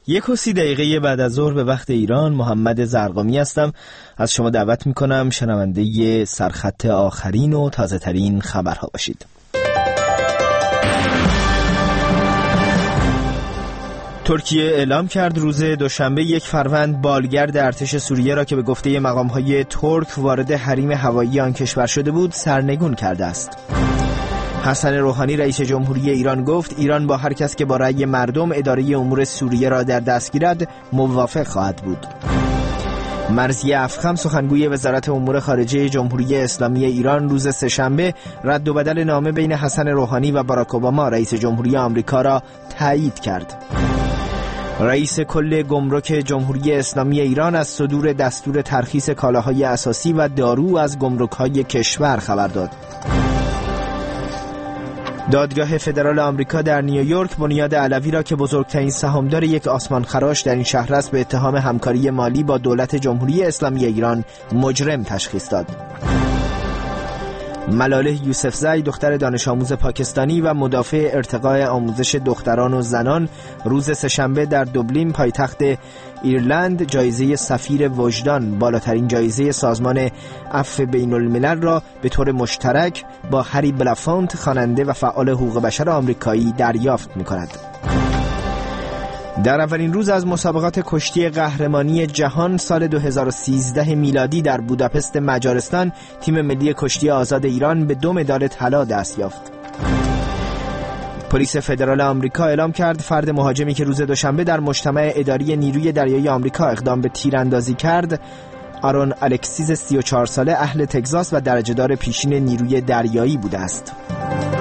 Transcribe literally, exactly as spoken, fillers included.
یک و سی دقیقه بعد از ظهر به وقت ایران، محمد زرقامی هستم. از شما دعوت میکنم شنونده سرخط آخرین و تازه ترین خبرها باشید. ترکیه اعلام کرد روز دوشنبه یک فروند بالگرد ارتش سوریه را که به گفته مقام‌های ترک وارد حریم هوایی آن کشور شده بود سرنگون کرده است. حسن روحانی رئیس جمهوری ایران گفت ایران با هر کس که با رأی مردم اداره امور سوریه را در دست گیرد موافق خواهد بود. مرضیه افخم سخنگوی وزارت امور خارجه جمهوری اسلامی ایران روز سه‌شنبه رد و بدل نامه بین حسن روحانی و باراک اوباما رئیس جمهوری آمریکا را تایید کرد. رئیس کل گمرک جمهوری اسلامی ایران از صدور دستور ترخیص کالاهای اساسی و دارو از گمرک‌های کشور خبر داد. دادگاه فدرال آمریکا در نیویورک بنیاد علوی را که بزرگترین سهامدار یک آسمانخراش در این شهر است به اتهام همکاری مالی با دولت جمهوری اسلامی ایران مجرم تشخیص داد. ملاله یوسفزئی دختر دانش آموز پاکستانی و مدافع ارتقاء آموزش دختران و زنان روز سه‌شنبه در دوبلین پایتخت ایرلند جایزه سفیر وجدان، بالاترین جایزه سازمان عفو بین الملل را به طور مشترک با هری بلافونت خواننده و فعال حقوق بشر آمریکایی دریافت می‌کند. در اولین روز از مسابقات کشتی قهرمانی جهان سال دو هزار و سیزده میلادی در بوداپست مجارستان، تیم ملی کشتی آزاد ایران به دو مدال طلا دست یافت. پلیس فدرال آمریکا اعلام کرد فرد مهاجمی که روز دوشنبه در مجتمع اداری نیروی دریایی آمریکا اقدام به تیراندازی کرد، آرون الکسیز سی و چهار ساله اهل تگزاس و درجه‌دار پیشین نیروی دریایی بوده است.